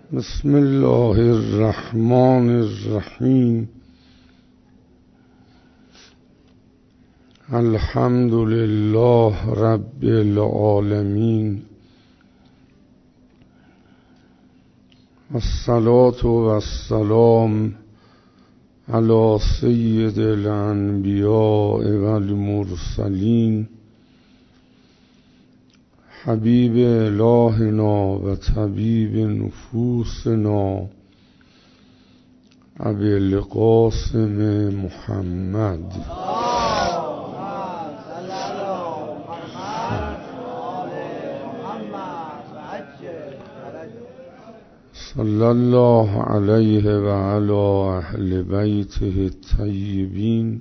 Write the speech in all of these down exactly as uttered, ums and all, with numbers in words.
بسم الله الرحمن الرحیم. الحمد لله رب العالمین، الصلاة والسلام علی سید الانبیاء والمرسلین، حبیب الهنا و طبیب نفوسنا ابی القاسم محمد صلی الله علیه و علی اهل بیته الطیبین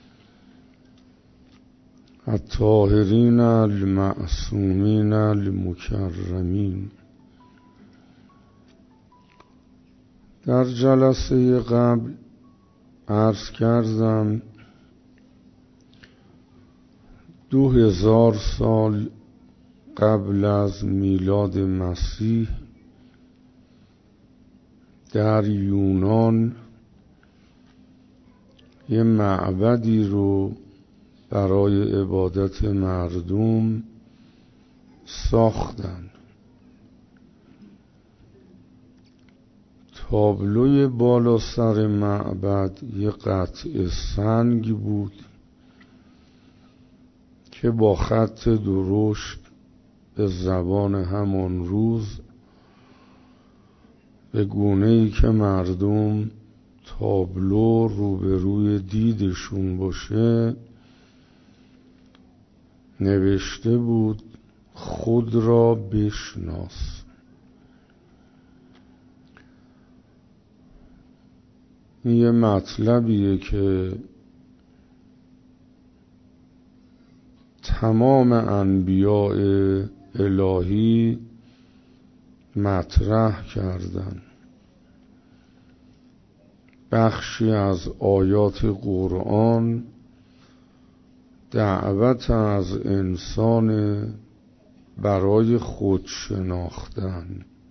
الطاهرین المعصومین المکرمین. در جلسه قبل عرض کردم دو هزار سال قبل از میلاد مسیح در یونان یه معبدی رو برای عبادت مردم ساختن. تابلوی بالا سر معبد یه قطعه سنگ بود که با خط درشت به زبان همان روز به گونه‌ای که مردم تابلو روبروی دیدشون باشه نوشته بود خود را بشناس. این یه مطلبیه که تمام انبیاء الهی مطرح کردن. بخشی از آیات قرآن دعوت از انسان برای خود شناختن.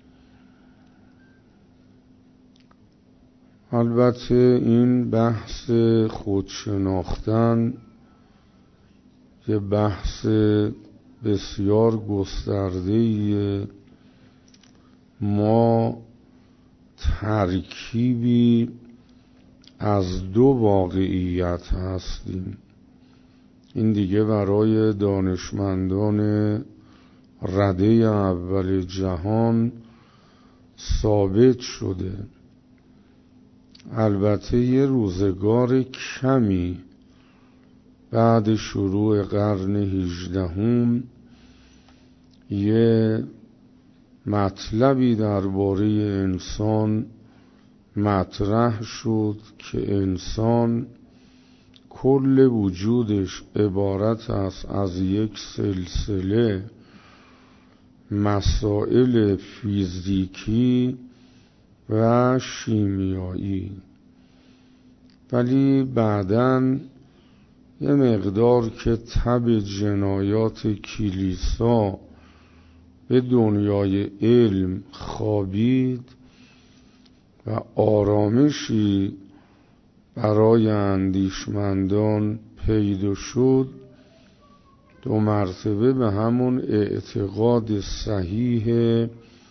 البته این بحث خود شناختن یه بحث بسیار گسترده‌ایه. ما ترکیبی از دو واقعیت هستیم. این دیگه برای دانشمندان رده اول جهان ثابت شده. البته یه روزگار کمی بعد شروع قرن هجدهم یه مطلبی درباره انسان مطرح شد که انسان کل وجودش عبارت است از یک سلسله مسائل فیزیکی و شیمیایی، ولی بعداً یه مقدار که تب جنایات کلیسا به دنیای علم خوابید و آرامشی برای اندیشمندان پیدا شد، دو مرتبه به همون اعتقاد صحیح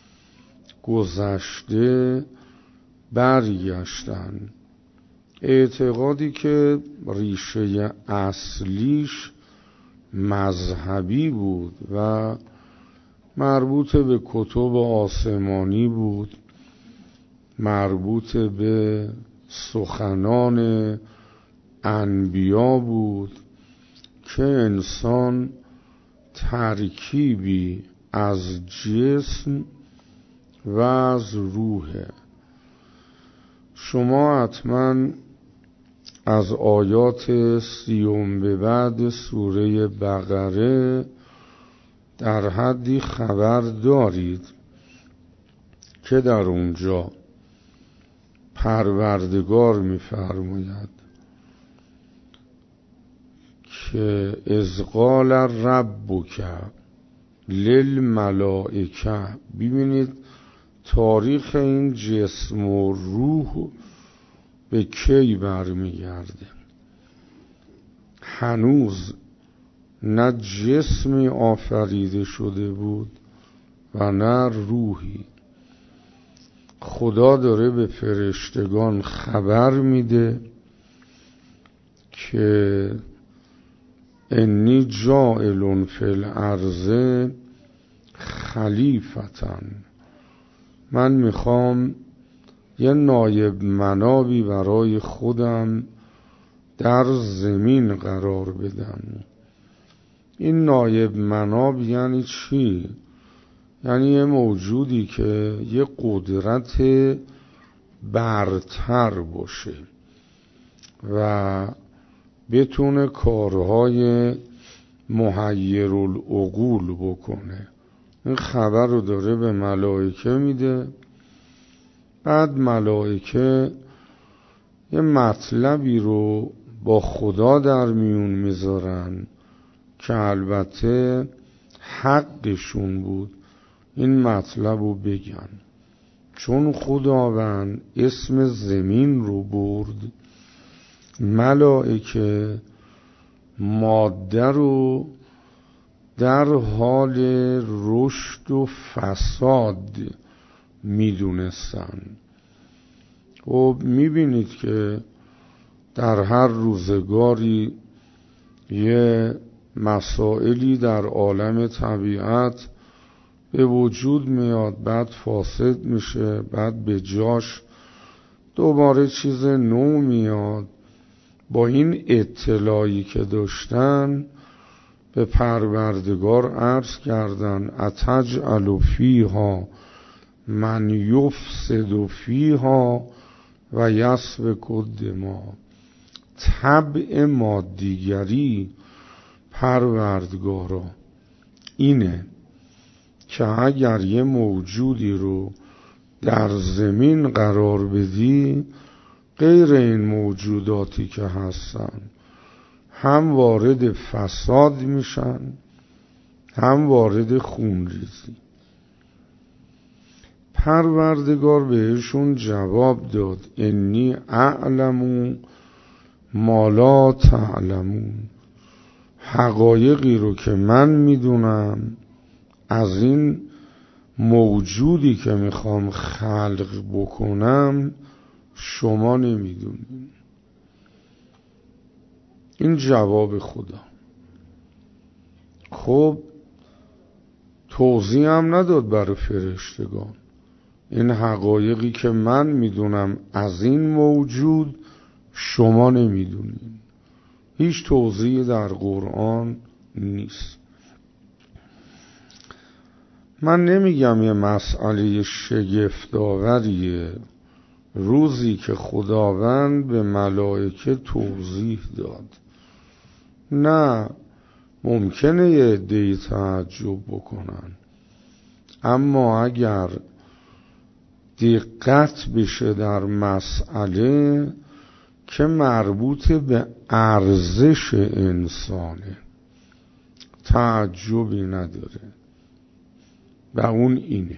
گذشته برگشتن. اعتقادی که ریشه اصلیش مذهبی بود و مربوط به کتب آسمانی بود، مربوط به سخنان انبیا بود که انسان ترکیبی از جسم و از روحه. شما حتما از آیات سیوم به بعد سوره بقره در حدی خبر دارید که در اونجا پروردگار می‌فرماید که اذ قال ربک للملائکه. ببینید تاریخ این جسم و روح به کی برمیگرده؟ هنوز نه جسمی آفریده شده بود و نه روحی. خدا داره به فرشتگان خبر میده که انی جاعل فی الارض خلیفتن، من میخوام یه نایب منابی برای خودم در زمین قرار بدم. این نایب مناب یعنی چی؟ یعنی یه موجودی که یه قدرت برتر باشه و بتونه کارهای محیرالعقول بکنه. این خبر رو داره به ملائکه میده. بعد ملائکه یه مطلبی رو با خدا در میون میذارن که البته حقشون بود این مطلب رو بگن، چون خداوند اسم زمین رو برد، ملائکه ماده رو در حال رشد و فساد میدونستن. و میبینید که در هر روزگاری یه مسائلی در عالم طبیعت به وجود میاد، بعد فاسد میشه، بعد به جاش دوباره چیز نو میاد. با این اطلاعی که داشتن به پروردگار عرض کردن اتجعل فیها من یفسد فیها و یسفک الدماء. طبع مادیگری پروردگارا اینه که اگر یه موجودی رو در زمین قرار بدی، غیر این موجوداتی که هستن هم وارد فساد میشن هم وارد خونریزی. پروردگار بهشون جواب داد انی اعلم ما لا تعلمون. حقایقی رو که من میدونم از این موجودی که میخوام خلق بکنم شما نمیدونین. این جواب خدا. خب توضیح هم نداد برای فرشتگان. این حقایقی که من میدونم از این موجود شما نمیدونین. هیچ توضیحی در قرآن نیست. من نمیگم یه مسئله شگفت‌آوریه، روزی که خداوند به ملائکه توضیح داد. نه، ممکنه یه عده‌ای تعجب بکنن، اما اگر دقت بشه در مسئله که مربوط به ارزش انسانه، تعجبی نداره. و اون اینه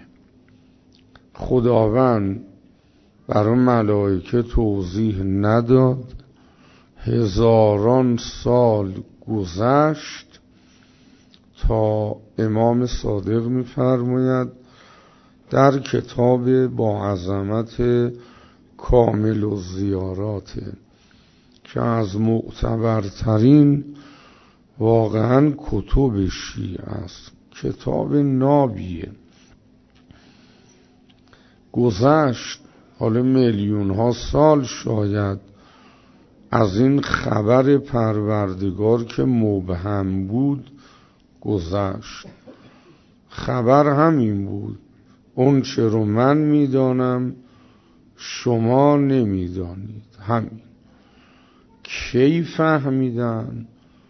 خداوند برای ملائکه توضیح نداد. هزاران سال گذشت تا امام صادق می‌فرماید در کتاب با عظمت کامل و زیارات که از معتبرترین واقعا کتب شیعه است، کتاب نابیه، گذشت حالا میلیون ها سال شاید از این خبر پروردگار که مبهم بود گذشت. خبر همین بود، اون چه رو من میدانم شما نمیدانید. همین. کی فهمیدن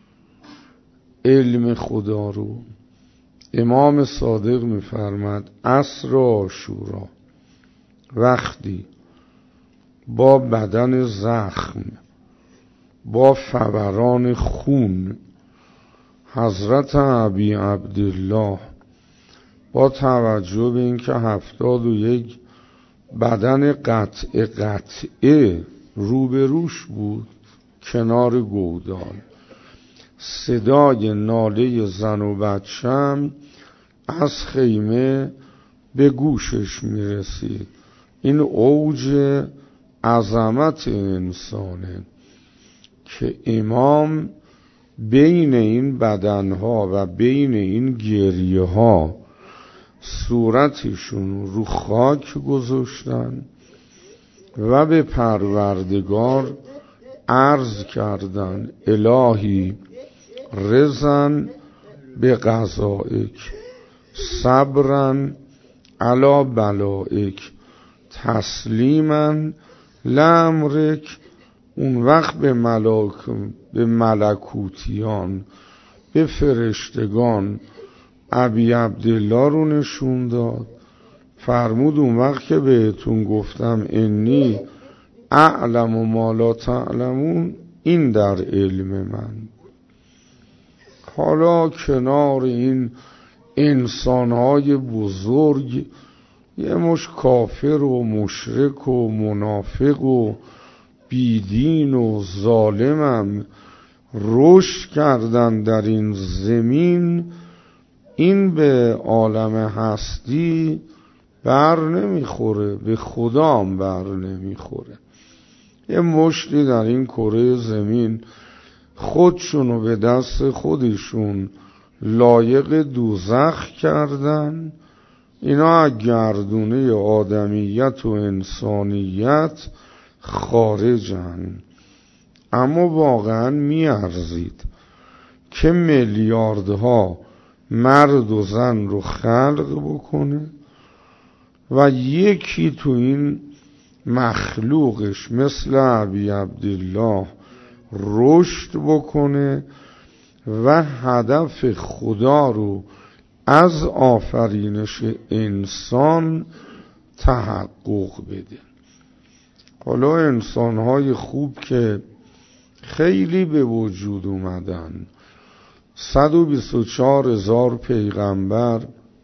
علم خدا رو؟ امام صادق میفرماد عصر عاشورا، وقتی با بدن زخم، با فوران خون، حضرت ابی عبدالله با توجه به اینکه هفتاد و یک بدن قطعه قطعه روبروش بود کنار گودال، صدای ناله زن و بچم از خیمه به گوشش میرسید. این اوج عظمت انسانه که امام بین این بدنها و بین این گریه ها صورتشون رو خاک گذاشتن و به پروردگار عرض کردن الهی رضا به قضائک صبرا علی بلائک تسلیما لامرک. اون وقت به ملاک به ملکوتیان به فرشتگان ابی عبدالله رو نشون داد. فرمود اون وقت که بهتون گفتم انی اعلم و ما لا تعلمون، این در علم من. حالا کنار این انسانهای بزرگ یه مش کافر و مشرک و منافق و بیدین و ظالمم رشد کردن در این زمین، این به عالم هستی بر نمیخوره، به خدام بر نمیخوره. یه مشتی در این کره زمین خودشونو به دست خودشون لایق دوزخ کردن، اینا از گردونه آدمیت و انسانیت خارجن. اما واقعا میارزید که میلیاردها مرد و زن رو خلق بکنه و یکی تو این مخلوقش مثل ابی عبدالله رشد بکنه و هدف خدا رو از آفرینش انسان تحقق بده. حالا انسانهای خوب که خیلی به وجود اومدن، صد و بیست و چهار هزار پیغمبر،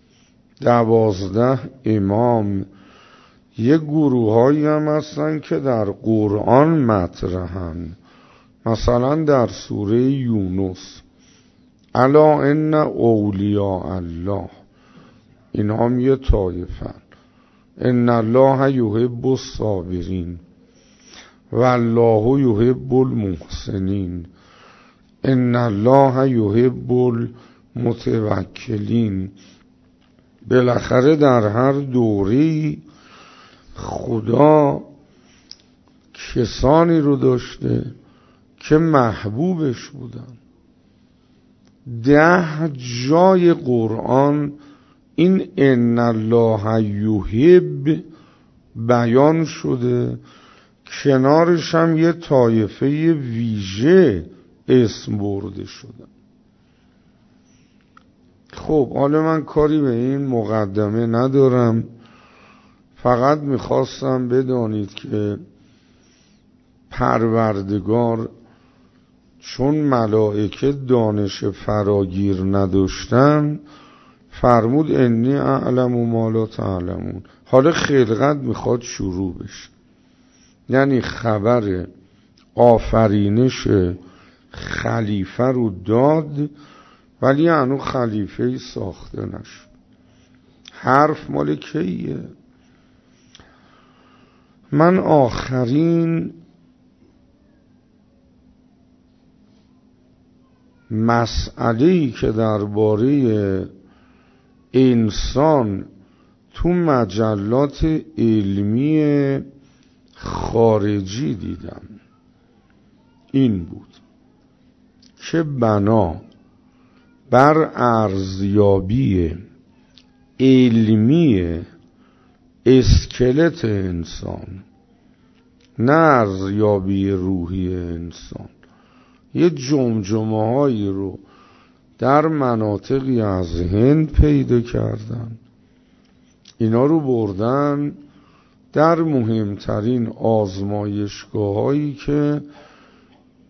دوازده امام، یه گروه هایی هم هستن که در قرآن مطرحن. مثلا در سوره یونس الا ان اولیاء الله، این هم یه طایفن. ان الله یحب الصابرین و الله یحب المحسنین، ان الله یحب المتوکلین. بالاخره در هر دوری خدا کسانی رو داشته که محبوبش بودن. ده جای قرآن این ان الله یحب بیان شده، کنارش هم یه طایفه ویژه اسم برده شده. خب حالا من کاری به این مقدمه ندارم، فقط میخواستم بدانید که پروردگار چون ملائکه دانش فراگیر نداشتن فرمود انی اعلم و ما لا تعلمون. حالا خلقت میخواد شروع بشه، یعنی خبر آفرینش خلیفه رو داد ولی هنو خلیفه ساخته نشد. حرف مال کیه؟ من آخرین مسئله‌ای که درباره انسان تو مجلات علمی خارجی دیدم این بود که بنا بر ارزیابی علمی اسکلت انسان، نه ارزیابی روحی انسان، یه جمجمه هایی رو در مناطقی از هند پیدا کردن، اینا رو بردن در مهمترین آزمایشگاه هایی که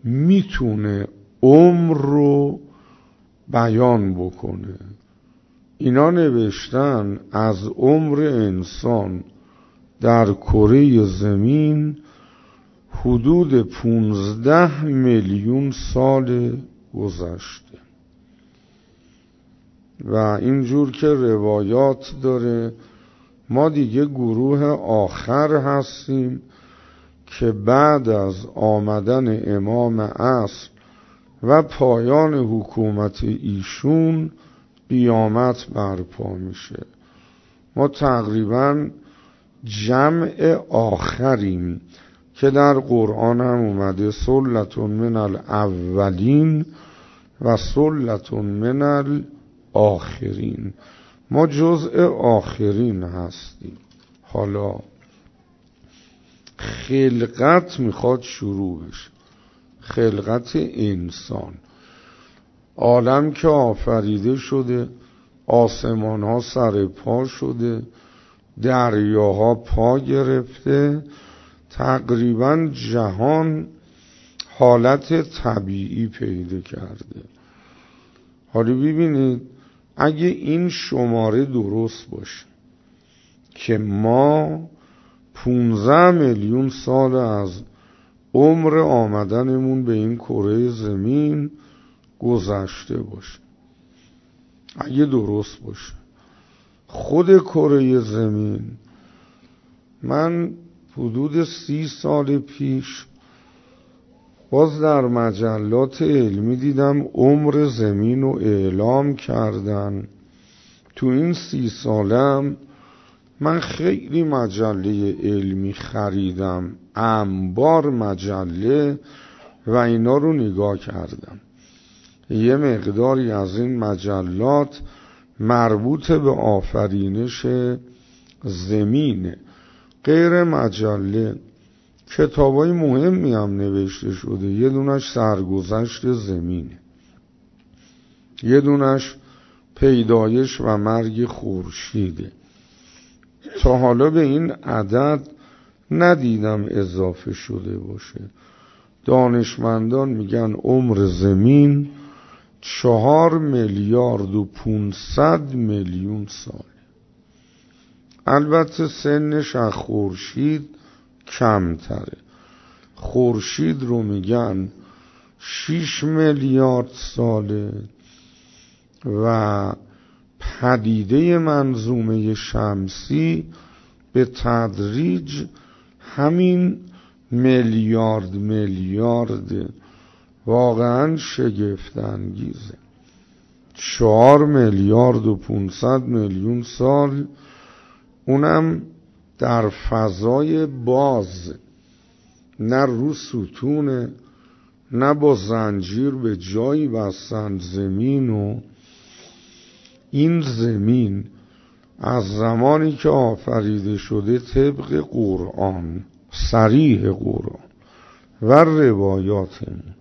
میتونه عمر رو بیان بکنه، اینا نوشتن از عمر انسان در کره زمین حدود پونزده میلیون سال گذشته و اینجور که روایات داره ما دیگه گروه آخر هستیم که بعد از آمدن امام عصر و پایان حکومت ایشون قیامت برپا میشه. ما تقریبا جمع آخریم که در قرآن هم اومده سلتون من الاولین و سلتون من الاخرین. ما جزء آخرین هستیم. حالا خلقت میخواد شروع بشه، خلقت انسان. عالم که آفریده شده، آسمان ها سر پا شده، دریاها پا گرفته، تقریبا جهان حالت طبیعی پیدا کرده. حالا ببینید اگه این شماره درست باشه که ما پونزده میلیون سال از عمر آمدنمون به این کره زمین گذشته باشه، اگه درست باشه، خود کره زمین، من حدود سی سال پیش باز در مجلات علمی دیدم عمر زمین رو اعلام کردن. تو این سی سالم من خیلی مجله علمی خریدم، انبار مجله و اینا رو نگاه کردم. یه مقداری از این مجلات مربوط به آفرینش زمینه، غیر مجله کتابای مهمی هم نوشته شده. یه دونش سرگذشت زمینه، یه دونش پیدایش و مرگ خورشیده. تا حالا به این عدد ندیدم اضافه شده باشه. دانشمندان میگن عمر زمین چهار میلیارد و پونصد میلیون سال. البته سنش از خورشید کمتره. خورشید رو میگن شش میلیارد ساله و پدیده منظومه شمسی به تدریج همین میلیارد میلیارد. واقعا شگفت انگیزه. چهار میلیارد و پونصد میلیون سال، اونم در فضای باز، نه رو ستونه، نه با زنجیر به جایی بستند زمین. و این زمین از زمانی که آفریده شده طبق قرآن، صریح قرآن و روایاتمون،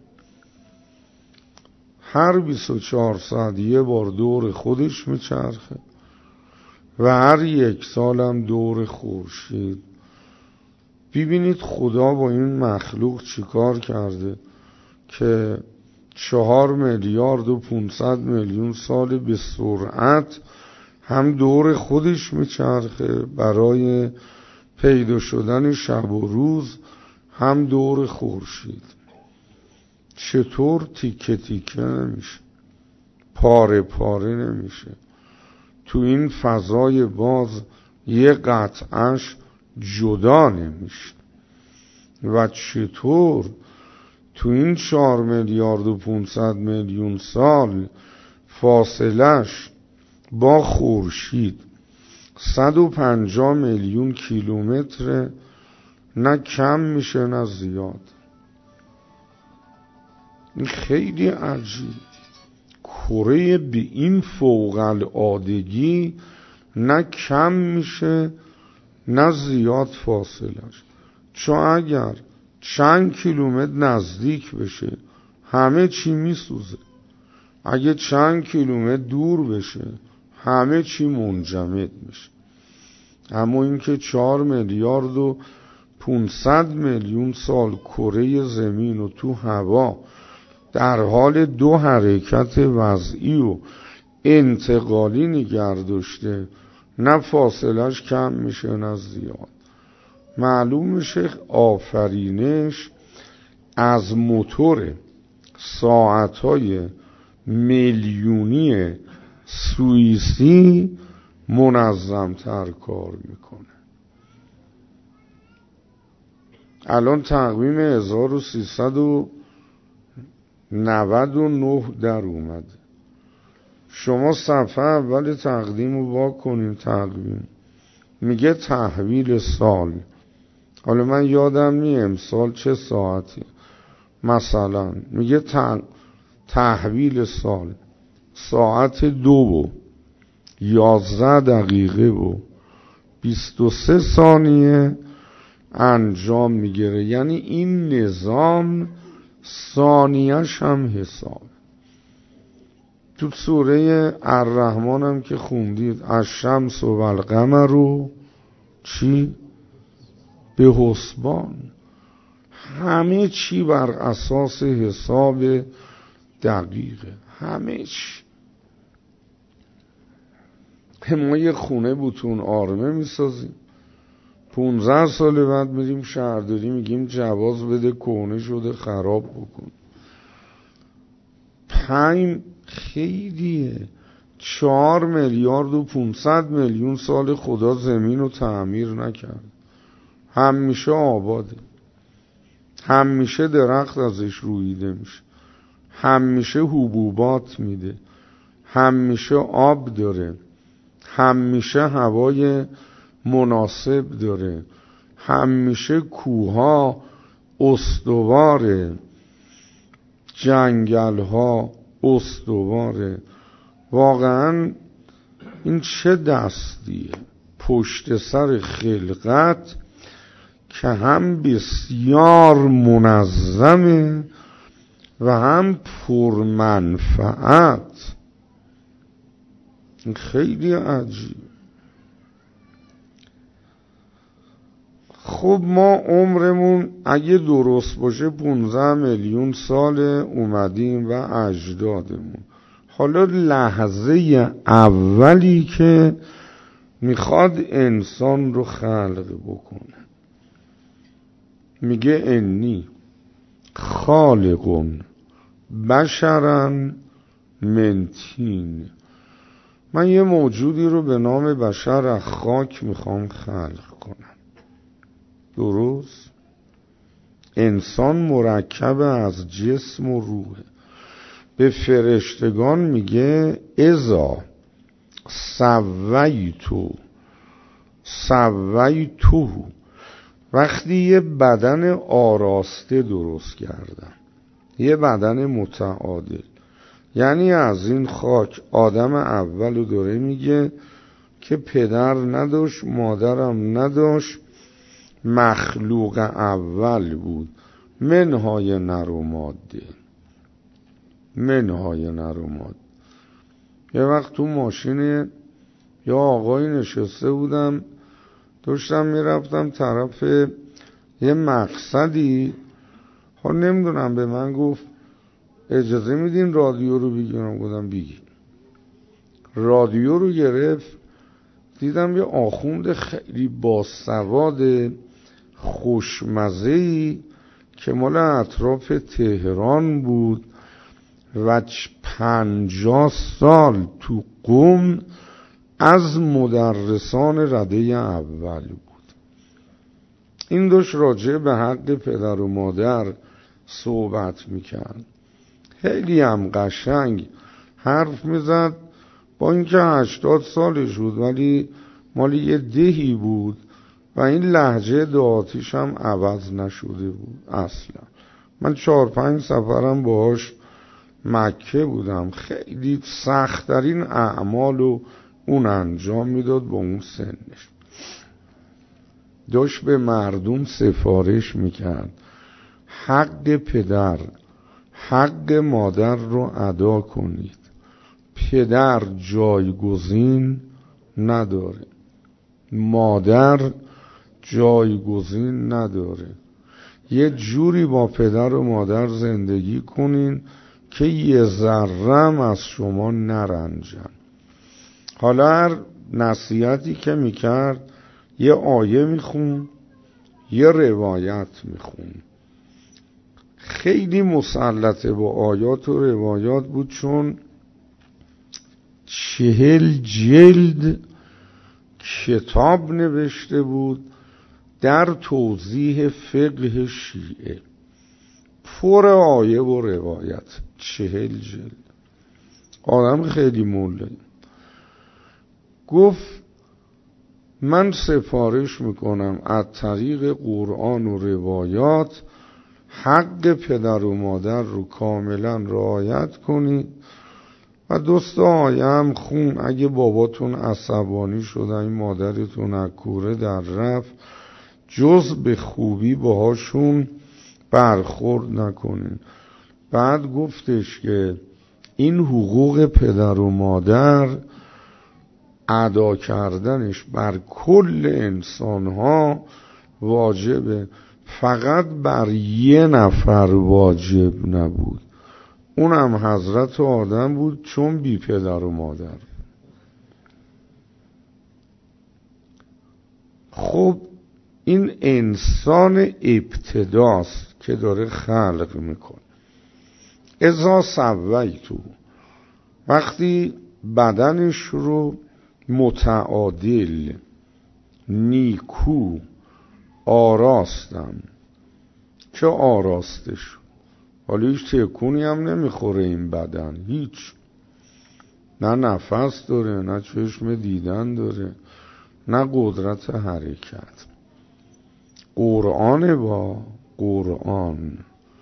هر بیست و چهار ساعت یه بار دور خودش میچرخه و هر یک سالم دور خورشید. ببینید خدا با این مخلوق چیکار کرده که چهار میلیارد و پونصد میلیون سال به سرعت هم دور خودش میچرخه برای پیدا شدن شب و روز، هم دور خورشید. چطور تیکه تیکه نمیشه، پاره پاره نمیشه؟ تو این فضای باز یه قطعش جدا نمیشه. و چطور تو این چهار میلیارد و پونصد میلیون سال فاصلش با خورشید صد و پنجاه میلیون کیلومتر، نه کم میشه نه زیاد. این خیلی عجیب. کره به این فوق العادگی نه کم میشه نه زیاد فاصلش. چون اگر چند کیلومتر نزدیک بشه همه چی میسوزه، اگه چند کیلومتر دور بشه همه چی منجمد میشه. اما اینکه چهار میلیارد و پونصد میلیون سال کره زمین و تو هوا در حال دو حرکت وضعی و انتقالی نگه داشته، نه فاصلش کم میشه نه زیاد. معلوم میشه آفرینش از موتور ساعتهای میلیونی سوئیسی منظمتر کار میکنه. الان تقویم هزار و سیصد و نود و نه در اومده. شما صفحه اول تقدیم رو وا کنین، تقویم میگه تحویل سال. حالا من یادم نی امسال چه ساعتی، مثلا میگه تحویل سال ساعت دو و یازده دقیقه و بیست و سه ثانیه انجام میگیره. یعنی این نظام ثانیه‌ش هم حساب. تو سوره الرحمن هم که خوندید الشمس و القمر رو چی؟ به حسبان. همه چی بر اساس حساب دقیقه، همه چی. ما یه خونه بوتون آرمه میسازیم، پونزده سال بعد میریم شهرداری میگیم جواز بده کهنه شده خراب بکن. پنج خیلیه. چهار میلیارد و پونصد میلیون سال خدا زمین رو تعمیر نکرد، همیشه آباده، همیشه درخت ازش رویده میشه، همیشه حبوبات میده، همیشه آب داره، همیشه هوای مناسب داره، همیشه کوها استواره، جنگل‌ها استواره. واقعا این چه دستیه پشت سر خلقت که هم بسیار منظمه و هم پرمنفعت. این خیلی عجیب. خب ما عمرمون اگه درست باشه پونزده میلیون سال اومدیم و اجدادمون. حالا لحظه اولی که میخواد انسان رو خلق بکنه میگه انی خالقون بشرن من طین. من یه موجودی رو به نام بشر از خاک میخوام خلق کنم. درست؟ انسان مرکب از جسم و روحه. به فرشتگان میگه اذا سویتو سویتو، وقتی یه بدن آراسته درست کردم، یه بدن متعادل. یعنی از این خاک آدم اولو داره میگه که پدر نداشت مادرم نداشت، مخلوق اول بود، منهای نر و ماده، منهای نر و ماده. یه وقت تو ماشین یا آقایی نشسته بودم، داشتم میرفتم طرف یه مقصدی، ها نمیدونم به من گفت اجازه میدین رادیو رو بگیرم؟ گفتم بگیر. رادیو رو گرفت، دیدم یه آخوند خیلی باسواد خوشمزه‌ای که مال اطراف تهران بود و پنجاه سال تو قم از مدرسان رده اول بود. این داشت راجع به حق پدر و مادر صحبت میکرد، خیلی هم قشنگ حرف میزد. با اینکه هشتاد سالش بود ولی مال یه دهی بود و این لهجه دهاتیش هم عوض نشده بود اصلا. من چهار پنج سفرم باهاش مکه بودم. خیلی سخت‌ترین اعمالو اون انجام میداد با اون سنش. داشت به مردم سفارش میکرد حق پدر حق مادر رو ادا کنید. پدر جایگزین نداره، مادر جایگزین نداره. یه جوری با پدر و مادر زندگی کنین که یه ذرم از شما نرنجن. حالا هر نصیحتی که میکرد یه آیه میخون، یه روایت میخون. خیلی مسلطه با آیات و روایات بود، چون چهل جلد کتاب نوشته بود در توضیح فقه شیعه، پر آیه و روایت، چهل جلد. آدم خیلی موله. گفت من سفارش میکنم از طریق قرآن و روایات حق پدر و مادر رو کاملا رعایت کنید و دوست آیه هم خون. اگه باباتون عصبانی شده، این مادرتون از کوره در رفت، جز به خوبی باهاشون برخورد نکنین. بعد گفتش که این حقوق پدر و مادر ادا کردنش بر کل انسانها واجبه، فقط بر یه نفر واجب نبود، اونم حضرت آدم بود، چون بی پدر و مادر. خب این انسان ابتداست که داره خلق میکنه. اذا سویتو، وقتی بدنش رو متعادل نیکو آراستم، چه آراستش، حالا هیچ تکونی هم نمیخوره این بدن، هیچ، نه نفس داره، نه چشم دیدن داره، نه قدرت حرکت. قرآن با قرآن.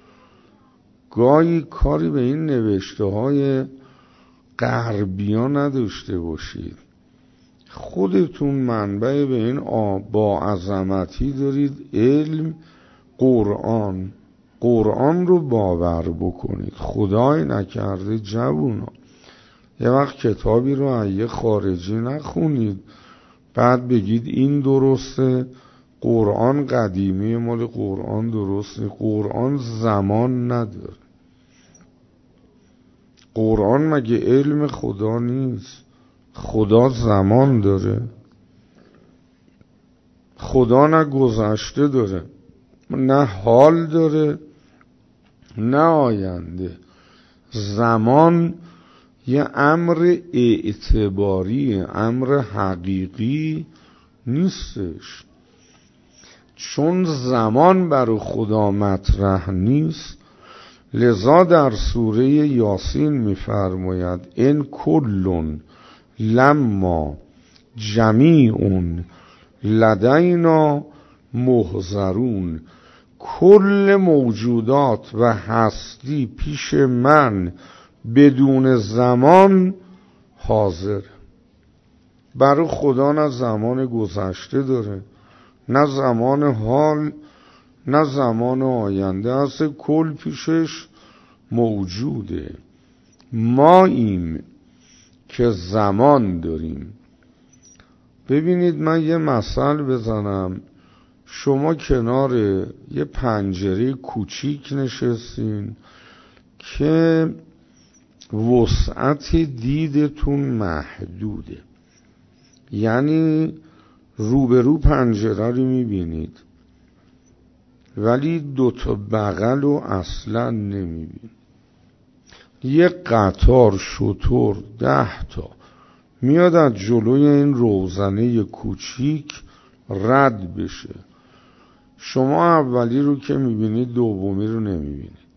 گاهی کاری به این نوشته های غربیا نداشته باشید، خودتون منبع به این با عظمتی دارید، علم قرآن. قرآن رو باور بکنید. خدای نکرده جوونا یه وقت کتابی رو از یه خارجی نخونید بعد بگید این درسته، قرآن قدیمی، مال قرآن درسته. قرآن زمان نداره. قرآن مگه علم خدا نیست؟ خدا زمان داره؟ خدا نه گذشته داره، نه حال داره، نه آینده. زمان یه امر اعتباری، امر حقیقی نیستش. چون زمان برای خدا مطرح نیست، لذا در سوره یاسین می‌فرماید ان کلٌ لما جمیعٌ لدینا محضرون. کل موجودات و هستی پیش من بدون زمان حاضر. برای خدا نه زمان گذشته داره، نه زمان حال، نه زمان آینده. اصلا کل پیشش موجوده. ما این که زمان داریم. ببینید من یه مثال بزنم. شما کنار یه پنجره کوچیک نشستین که وسعت دیدتون محدوده، یعنی روبرو پنجره رو میبینید ولی دوتا بغل رو اصلا نمیبینید. یه قطار شتر ده تا میاد از جلوی این روزنه کوچیک رد بشه، شما اولی رو که میبینید دومی رو نمیبینید،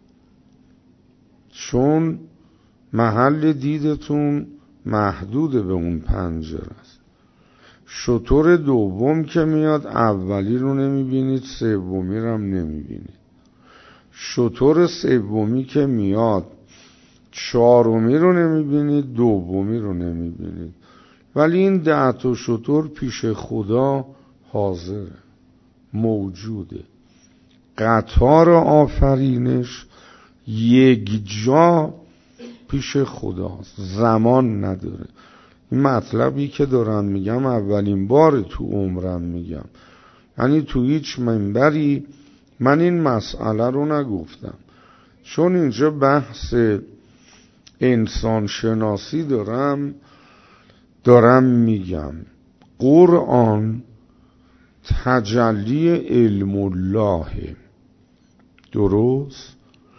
چون محل دیدتون محدوده به اون پنجره است. شتر دوم که میاد اولی رو نمیبینید، سومی رو هم نمیبینید. شتر سومی که میاد چهارمی رو نمیبینید، دومی رو نمیبینید. ولی این ده تا شتر پیش خدا حاضره، موجوده. قطار آفرینش یک جا پیش خداست، زمان نداره. این مطلبی که دارم میگم اولین بار تو عمرم میگم، یعنی تو هیچ منبری من این مسئله رو نگفتم. چون اینجا بحث انسان شناسی دارم دارم میگم قرآن تجلی علم الله، درست؟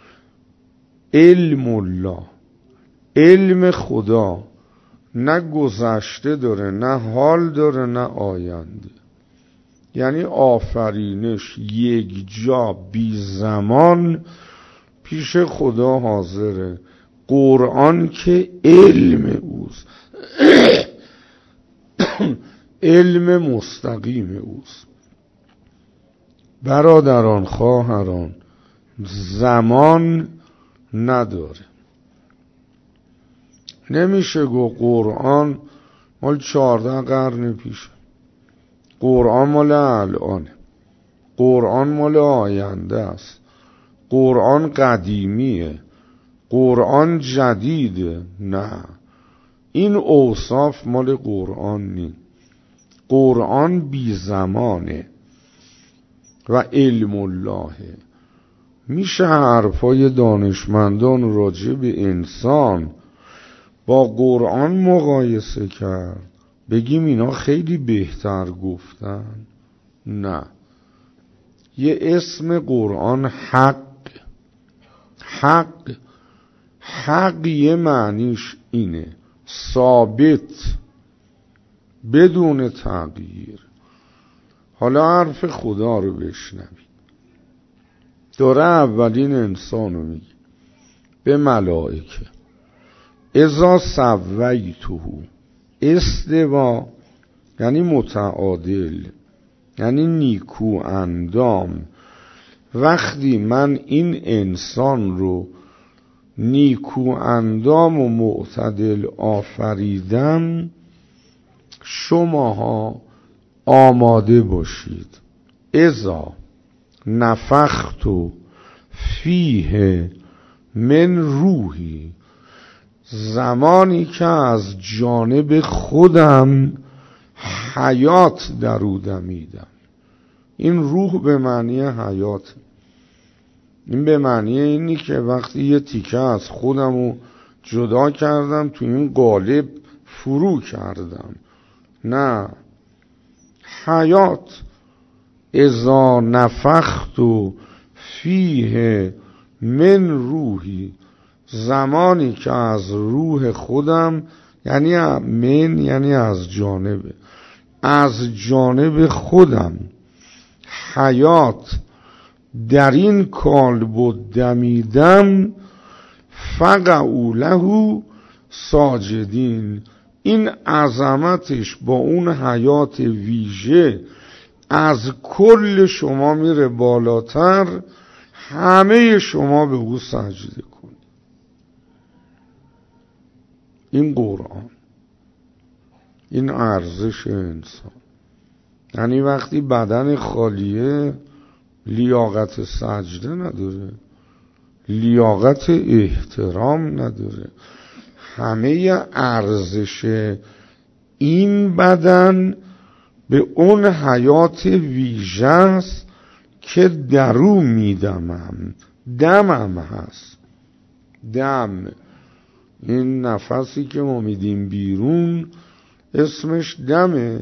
علم الله، علم خدا، نه گذشته داره، نه حال داره، نه آینده. یعنی آفرینش یک جا بی زمان پیش خدا حاضره. قرآن که علم اوست علم مستقیم اوست. برادران خواهران، زمان نداره. نمیشه گو قرآن مال چهارده قرن پیشه، قرآن مال الانه، قرآن مال آینده است، قرآن قدیمیه، قرآن جدیده. نه، این اوصاف مال قرآن نیست. قرآن بی زمانه و علم الله. میشه حرفای دانشمندان راجع به انسان با قرآن مقایسه کرد، بگیم اینا خیلی بهتر گفتن؟ نه. یه اسم قرآن حق. حق حق یه معنیش اینه ثابت بدون تغییر. حالا حرف خدا رو بشنوید. داره اولین انسانو میگه به ملائکه اذا سویته، استوا یعنی متعادل، یعنی نیکو اندام. وقتی من این انسان رو نیکو اندام و معتدل آفریدم، شماها آماده باشید. اذا نفخت فیه من روحی، زمانی که از جانب خودم حیات درو دمیدم. این روح به معنی حیات، این به معنی اینی که وقتی یه تیکه از خودمو جدا کردم تو این قالب فرو کردم. نه، حیات. اذا نفخت فیه من روحی، زمانی که از روح خودم، یعنی من یعنی از جانب، از جانب خودم حیات در این کالبد دمیدم، فقعوا له ساجدین. این عظمتش با اون حیات ویژه از کل شما میره بالاتر، همه شما به او سجده کنید. این قرآن، این ارزش انسان. یعنی وقتی بدن خالیه لیاقت سجده نداره، لیاقت احترام نداره. همه ارزش این بدن به اون حیات ویژه است که درو میدمم. دمم هست. دم، این نفسی که ما میدیم بیرون اسمش دمه.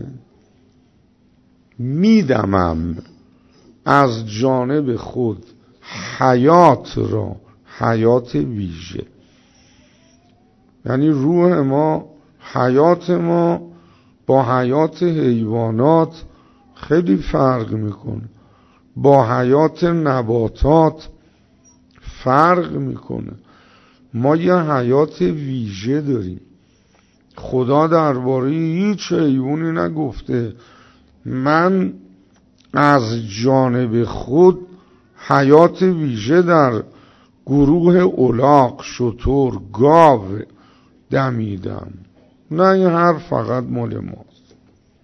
میدمم از جانب خود حیات را، حیات ویژه. یعنی روح ما، حیات ما با حیات حیوانات خیلی فرق میکنه، با حیات نباتات فرق میکنه. ما یه حیات ویژه داریم. خدا درباره هیچ حیوانی نگفته من از جانب خود حیات ویژه در گروه الاغ، شتر، گاو دمیدم. نه، این حرف فقط مال ماست.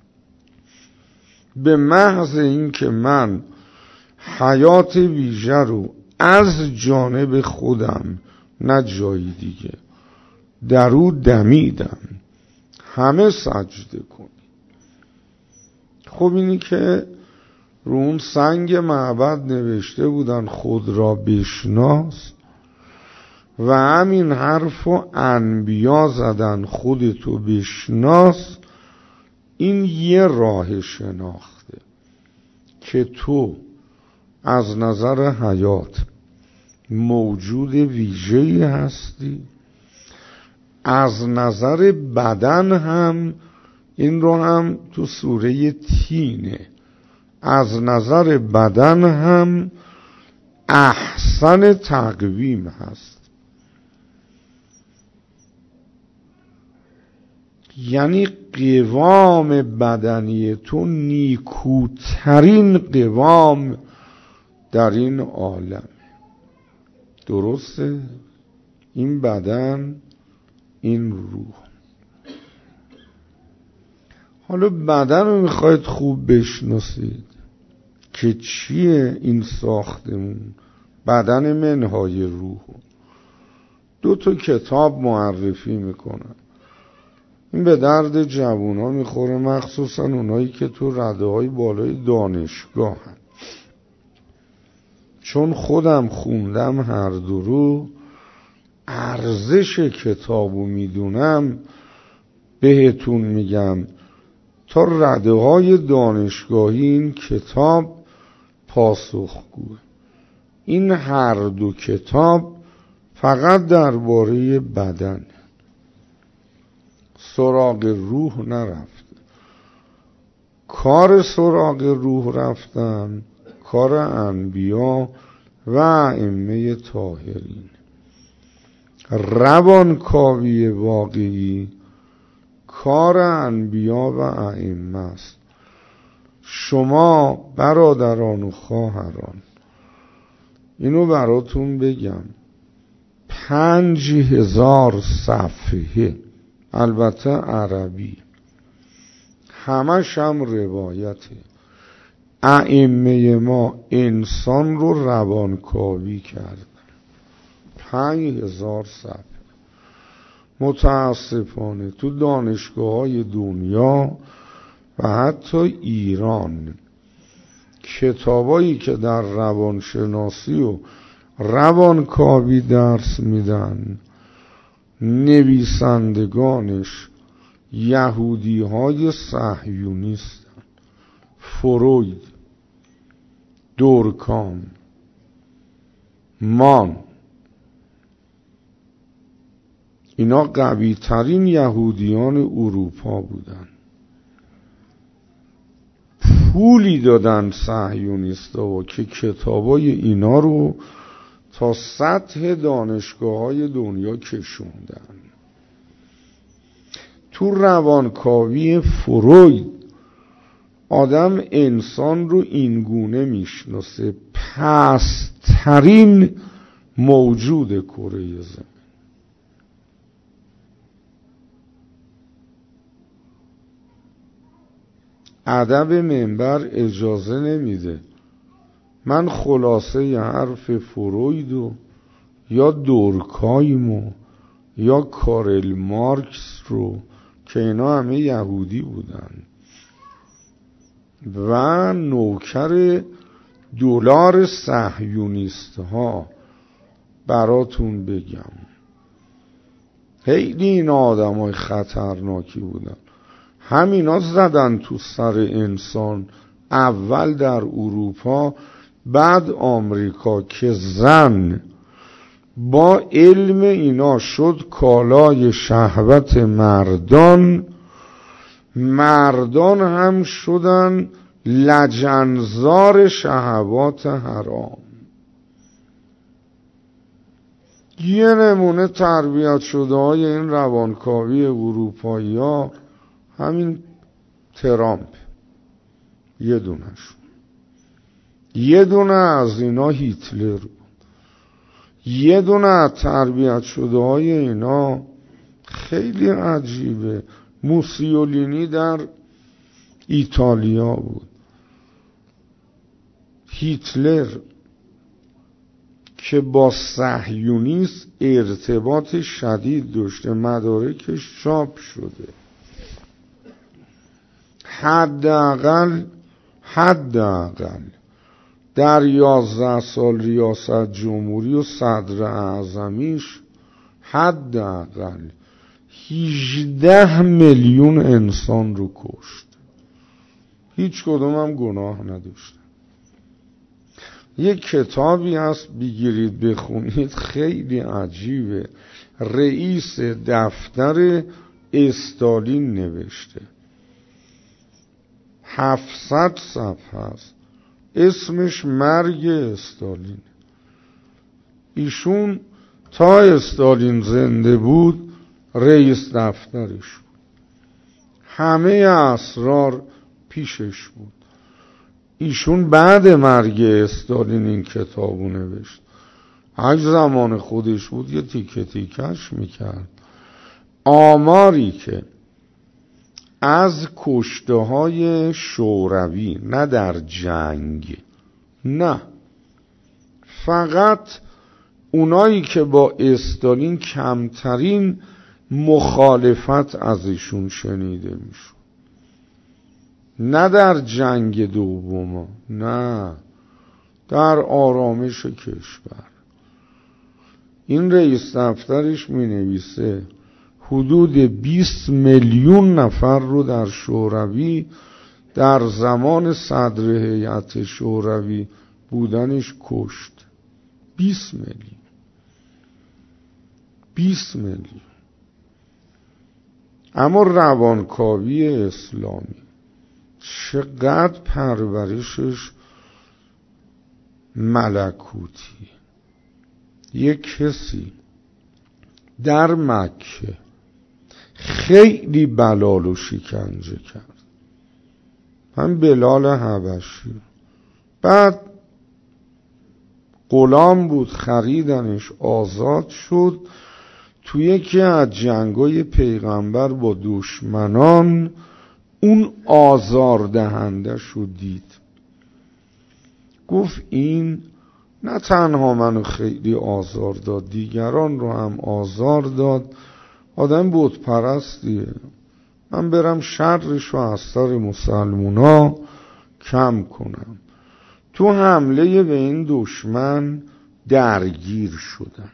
به محض این که من حیات ویژه رو از جانب خودم، نه جایی دیگه، در او دمیدم، همه سجده کنی. خب اینی که رو اون سنگ معبد نوشته بودن خود را بشناس، و همین حرفو انبیا زدن خودتو بشناس. این یه راه شناخته که تو از نظر حیات موجود ویژه‌ای هستی، از نظر بدن هم این رو هم تو سوره تینه، از نظر بدن هم احسن تقویم هست. یعنی قوام بدنی تو نیکوترین قوام در این عالم. درسته؟ این بدن، این روح. حالا بدن رو میخواید خوب بشناسید که چیه این ساختمون بدن منهای روح. دو تا کتاب معرفی میکنن. این به درد جوونا میخوره، مخصوصا اونایی که تو رده های بالای دانشگاه هن. چون خودم خوندم هر دو رو، ارزش کتابو میدونم، بهتون میگم تا رده های دانشگاهی این کتاب پاسخگوه. این هر دو کتاب فقط درباره بدن، سراغ روح نرفت. کار سراغ روح رفتن کار انبیا و ائمه طاهرین. روانکاوی واقعی کار انبیا و ائمه است. شما برادران و خواهران، اینو براتون بگم، پنج هزار صفحه، البته عربی، همش هم روایته، ائمه ما انسان رو روانکاوی کردن. پنج هزار صفحه. متاسفانه تو دانشگاه های دنیا و حتی ایران کتابایی که در روانشناسی و روانکاوی درس میدن نویسندگانش یهودی های صهیونیستن. فروید، دورکام، مان، اینا قوی ترین یهودیان اروپا بودن. پولی دادن صهیونیستا که کتابای اینا رو تا سطح دانشگاه های دنیا کشوندن. تو روانکاوی فروید آدم انسان رو اینگونه میشناسه: پست‌ترین موجود کره زمین. ادب منبر اجازه نمیده من خلاصه ی حرف فرویدو یا دورکایمو یا کارل مارکس رو که اینا همه یهودی بودن و نوکر دلار صهیونیست ها براتون بگم. خیلی این آدم های خطرناکی بودن. همینا زدن تو سر انسان، اول در اروپا بعد آمریکا، که زن با علم اینا شد کالای شهوت مردان، مردان هم شدن لجنزار شهوات حرام. یه نمونه تربیت شده های این روانکاوی اروپایی ها همین ترامپ، یه دونش، یه دونه از اینا هیتلر بود، یه دونه از تربیت شده های اینا خیلی عجیبه، موسولینی در ایتالیا بود، هیتلر که با صهیونیسم ارتباط شدید داشته، مدارکش چاپ شده. حداقل حداقل در یازده سال ریاست جمهوری و صدر اعظمیش حداقل هجده میلیون انسان رو کشت. هیچ کدوم هم گناه نداشتن. یک کتابی هست بگیرید بخونید، خیلی عجیبه. رئیس دفتر استالین نوشته، هفتصد صفحه است، اسمش مرگ استالین. ایشون تا استالین زنده بود رئیس دفترش بود، همه اسرار پیشش بود. ایشون بعد مرگ استالین این کتابو نوشت. اگه زمان خودش بود یه تیکه تیکش میکرد. آماری که از کشته های شوروی، نه در جنگ، نه، فقط اونایی که با استالین کمترین مخالفت از ایشون شنیده میشون، نه در جنگ دوم، نه در آرامش کشور. این رئیس دفترش می نویسه حدود بیست میلیون نفر رو در شوروی در زمان صدر هیئت شوروی بودنش کشت. بیست میلیون بیست میلیون. اما روانکاوی اسلامی چقدر پرورشش ملکوتی. یک کسی در مکه خیلی بلال و شکنجه کرد، هم بلال حبشی، بعد غلام بود، خریدنش، آزاد شد. توی یکی از جنگای پیغمبر با دشمنان اون آزاردهنده شد، دید، گفت این نه تنها منو خیلی آزار داد، دیگران رو هم آزار داد، آدم بت پرستیه، من برم شرش رو از سر مسلمونا کم کنم. تو حمله به این دشمن درگیر شدن،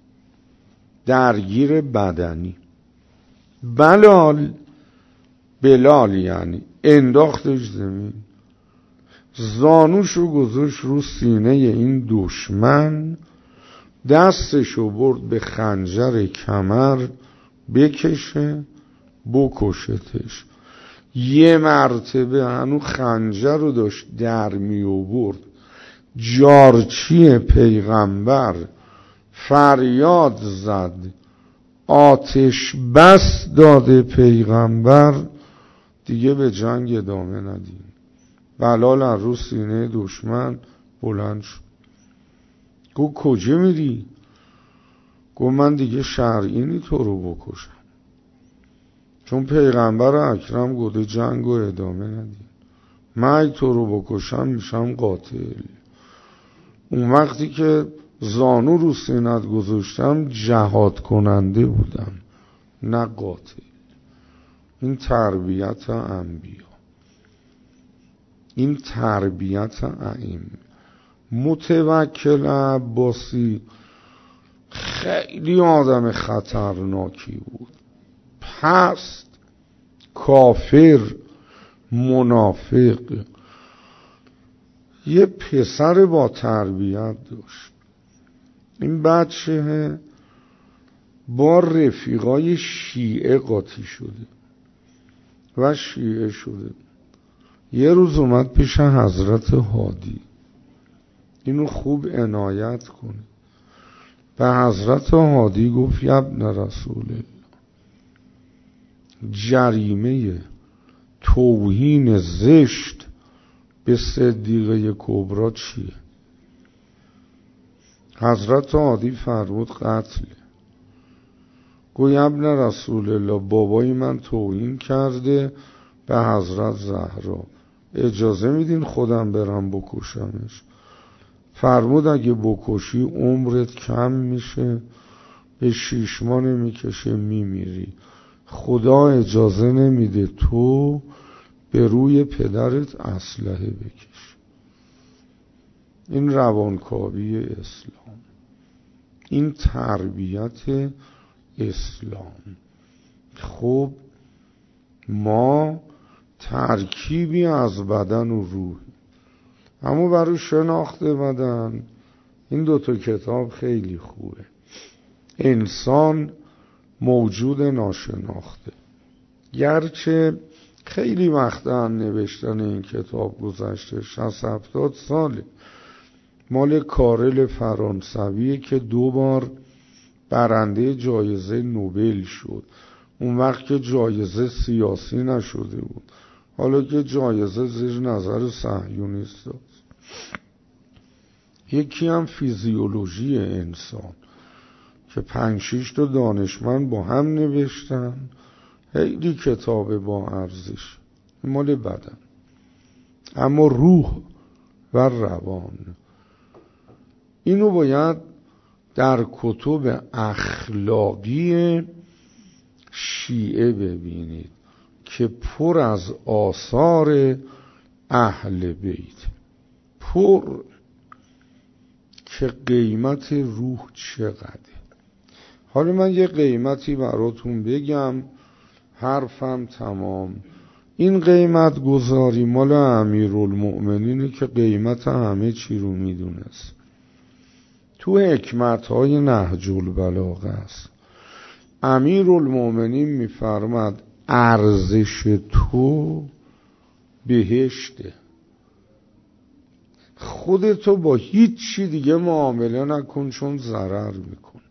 درگیر بدنی. بلال بلال یعنی انداختش زمین، زانوشو گذاشت رو سینه این دشمن، دستشو برد به خنجر کمر بکشه بکشتش. یه مرتبه هنو خنجر رو داشت در می آورد، جارچی پیغمبر فریاد زد، آتش بس داده پیغمبر، دیگه به جنگ ادامه ندیم. بلال از رو سینه دشمن بلند شد، گفت کجا میری؟ گفت من دیگه شرعی نی تو رو بکشم، چون پیغمبر اکرم گفته جنگ رو ادامه ندیم، من ای تو رو بکشم میشم قاتل. اون وقتی که زانو رو سینت گذاشتم جهاد کننده بودم، نه قاتل. این تربیت انبیا، این تربیت ائمه. متوکل عباسی خیلی آدم خطرناکی بود، پست، کافر، منافق. یه پسر با تربیت داشت. این بچه با رفیقای شیعه قاطی شده و شیعه شده. یه روز اومد پیش حضرت هادی، اینو خوب عنایت کنه. به حضرت هادی گفت ابن رسول الله، جریمه توهین زشت به صدیقه کبرا چیه؟ حضرت هادی فرمود قتله. گوی ابن رسول الله، بابای من توهین کرده به حضرت زهرا، اجازه میدین خودم برم بکشمش؟ فرمود اگه بکشی عمرت کم میشه، به شیش ماه نمیکشه میمیری، خدا اجازه نمیده تو به روی پدرت اسلحه بکش. این روانکاوی اسلام، این تربیت اسلام. خب ما ترکیبی از بدن و روح، اما برای شناخت بدن این دوتا کتاب خیلی خوبه. انسان موجود ناشناخته، گرچه خیلی وقت هم نوشتن این کتاب گذشته، شصت هفتاد ساله، مال کارل فرانسویه که دو بار برنده جایزه نوبل شد. اون وقت که جایزه سیاسی نشده بود، حالا که جایزه زیر نظر صهیونیست است. یکی هم فیزیولوژی انسان که پنج شیش تا دانشمند با هم نوشتن، خیلی کتاب با ارزش، مال بدن. اما روح و روان اینو باید در کتب اخلاقی شیعه ببینید که پر از آثار اهل بیت، پر که قیمت روح چقدره. حالا من یه قیمتی براتون بگم، حرفم تمام. این قیمت گذاری مال امیرالمؤمنینه که قیمت همه چی رو میدونست. تو حکمت‌های نهج البلاغه است. امیرالمؤمنین میفرماد ارزش تو بهشته، خودتو با هیچ چی دیگه معامله نکن چون ضرر میکن.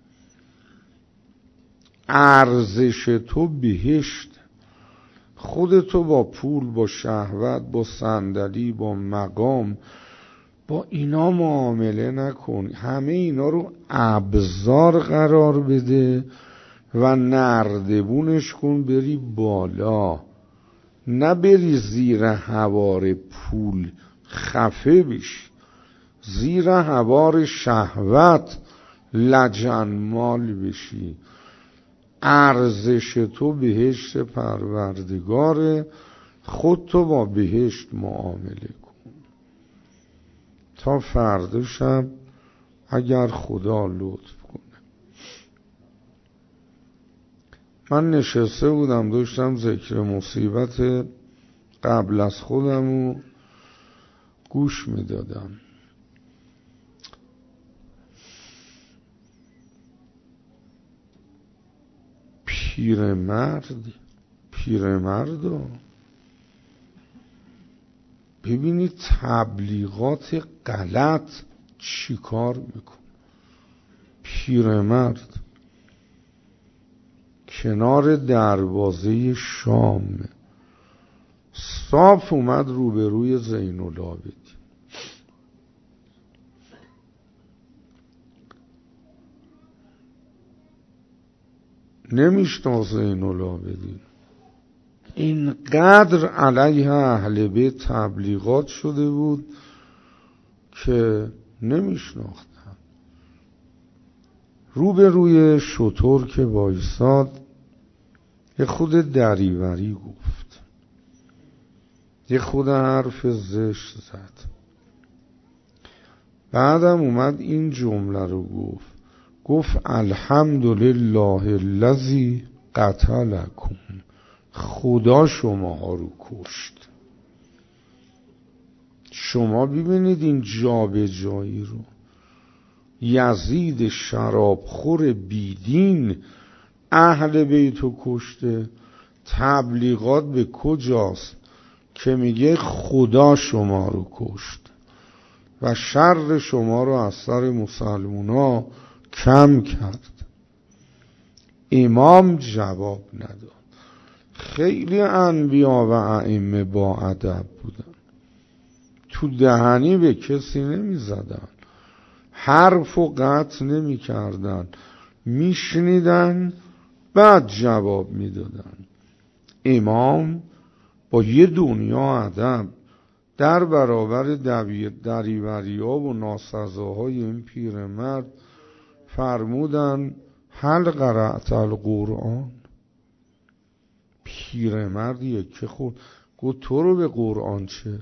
ارزش تو بهشت، خودتو با پول، با شهوت، با صندلی، با مقام، با اینا معامله نکن. همه اینا رو ابزار قرار بده و نردبونش کن بری بالا، نه بری زیر هوار پول خفه بشی، زیر هوار شهوت لجنمال بشی. ارزش تو بهشت پروردگاره، خودتو با بهشت معامله کن. تا فردا شب اگر خدا لطف کنه. من نشسته بودم داشتم ذکر مصیبت قبل از خودمو گوش میدادم. پیرمرد پیرمردو ببینید تبلیغات غلط چی کار میکن. پیرمرد کنار دروازه شام صاف اومد روبروی زین العابدین. نمیشناخت زین العابدین. اینقدر علیه اهل بیت تبلیغات شده بود که نمیشناختن. روبروی شتر که وایساد یه خود دریوری گفت، یه خود حرف زشت زد. بعدم اومد این جمله رو گفت گفت الحمدلله الذی قتلکم، خدا شماها رو کشت. شما ببینید این جابجایی رو. یزید شرابخور بیدین اهل بیتو کشته. تبلیغات به کجاست که میگه خدا شما رو کشت و شر شما رو از سر مسلمونا کم کرد. امام جواب نداد. خیلی انبیا و ائمه با ادب بودن، تو دهنی به کسی نمی زدن، حرف و قطع نمی کردن، می شنیدن بعد جواب می دادن. امام با یه دنیا ادب در برابر دریوریا و ناسزاهای این پیرمرد فرمودن هل قرأت القرآن. پیرمردیه که خود گفت تو رو به قرآن چه؟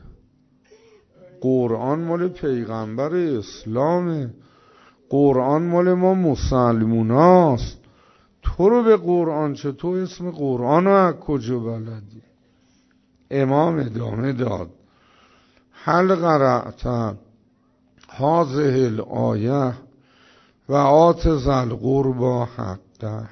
قرآن مال پیغمبر اسلامه، قرآن مال ما مسلموناست، تو رو به قرآن چه، تو اسم قرآن رو از کجا بلدی؟ امام ادامه داد هل قرأت هذه الآیه و آت ذی القربی حقه.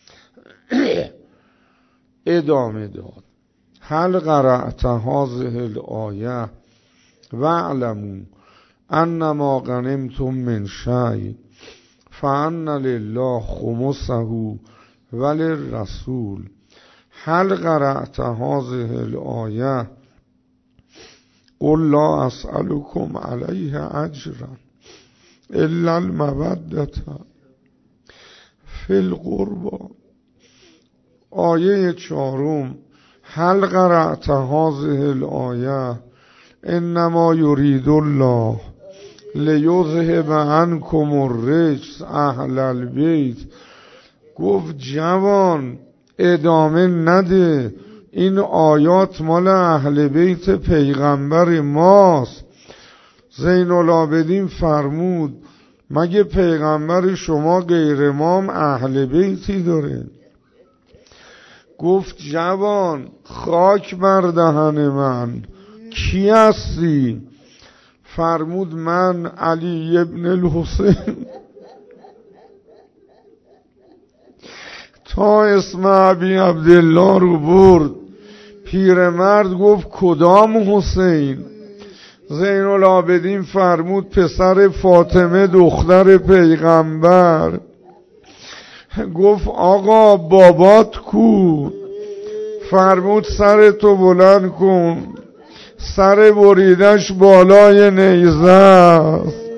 ادامه داد هل قرأت هذه الآیه و اعلموا انما غنمتم من شیء فان لله خمسه وللرسول. هل قرأت هذه الآیه قل لا اسألكم علیه اجرا الا المودة فی القربى. آیه چهارم هل قرأت هذه الآیه انما یرید الله لیذهب عنکم الرجس اهل البیت. گفت جوان ادامه نده، این آیات مال اهل بیت پیغمبر ماست. زین العابدین فرمود مگه پیغمبر شما غیر امام اهل بیتی داره؟ گفت جوان خاک بر دهن من، کی هستی؟ فرمود من علی ابن الحسین. تا اسم ابی عبدالله رو برد. پیرمرد گفت کدام حسین؟ زین العابدین فرمود پسر فاطمه دختر پیغمبر. گفت آقا بابات کو؟ فرمود سر تو بلند کن، سر بریدش بالای نیزه است.